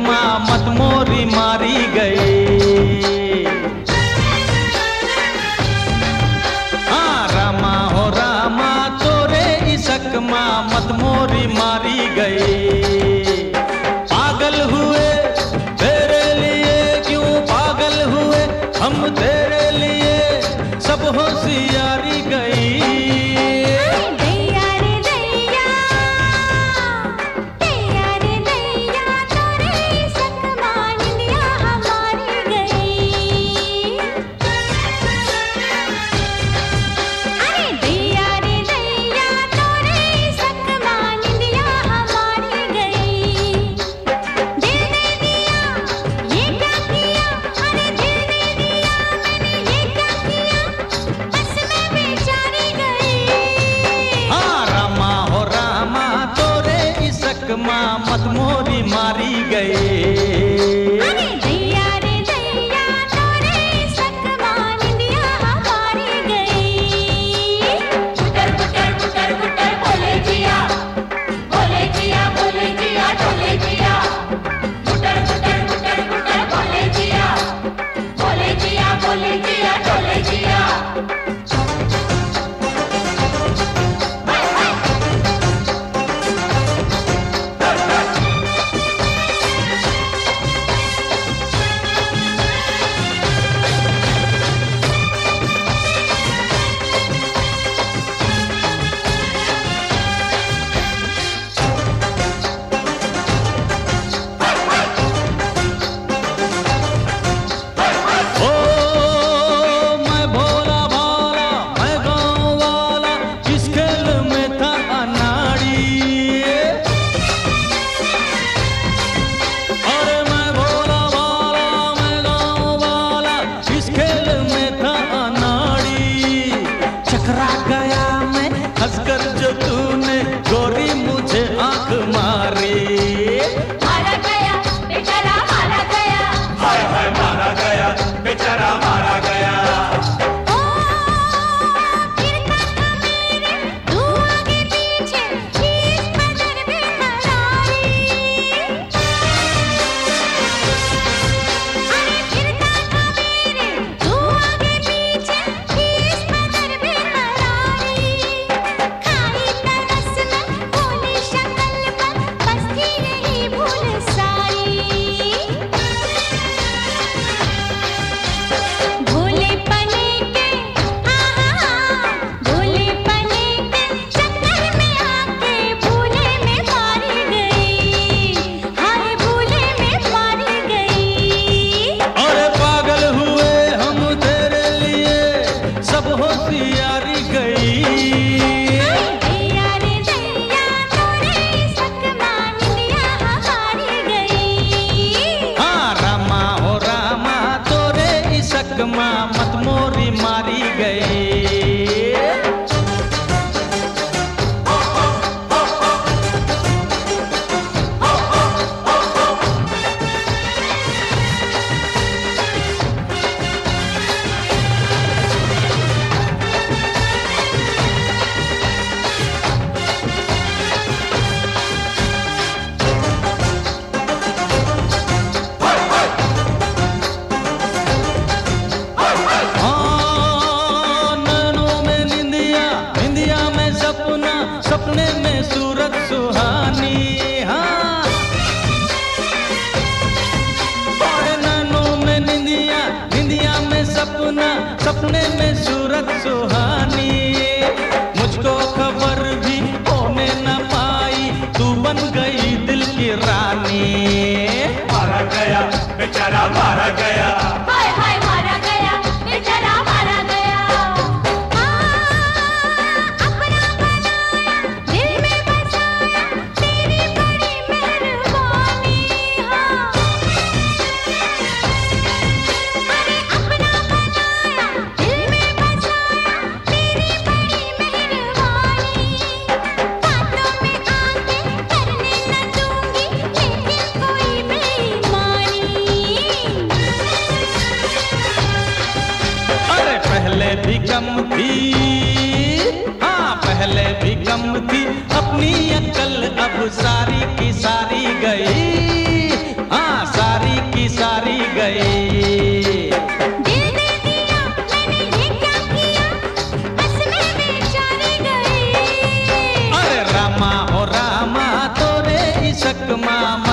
सकमा मत मोरी मारी गई। हाँ रामा हो रामा तोरे सकमा मत मोरी मारी गई। पागल हुए तेरे लिए क्यों पागल हुए हम तेरे लिए सब होशियारी गई। मत मोरी मारी गई। हंसकर जो तूने गोरी मुझे आंख मारी। मारा गया बेचारा मारा गया, हाय हाय मारा गया बेचारा मारा गया। ओ फिरता था मेरे तू आगे पीछे इस कदर बेकरारी। अरे फिरता था मेरे तू आगे पीछे इस कदर बेकरारी। मत मोरी मारी गई। सपने में सूरत सुहानी। हाँ और नैनों में निंदिया, निंदिया में सपना, सपने में सूरत सुहानी। मुझको खबर भी होने न पाई तू बन गई दिल की रानी। मारा गया बेचारा मारा गया, हाय हाय मारा गया बेचारा मारा गया। पहले भी कम थी, हाँ पहले भी कम थी अपनी अक्ल अब सारी की सारी गई। हाँ चकमा